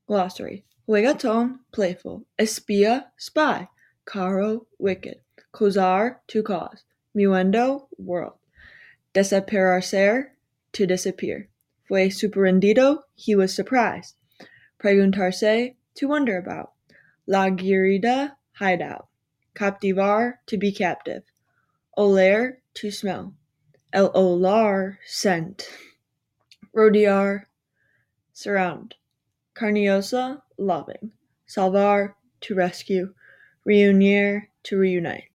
Glossary. Juegatón, playful. Espía, spy. Caro, wicked. Causar, to cause. Muendo, world. Desaparecer, to disappear. Fue sorprendido, he was surprised. Preguntarse, to wonder about. La guarida, hideout. Captivar, to be captive. Oler, to smell. El olor, scent. Rodear, surround. Carniosa, loving. Salvar, to rescue. Reunir, to reunite.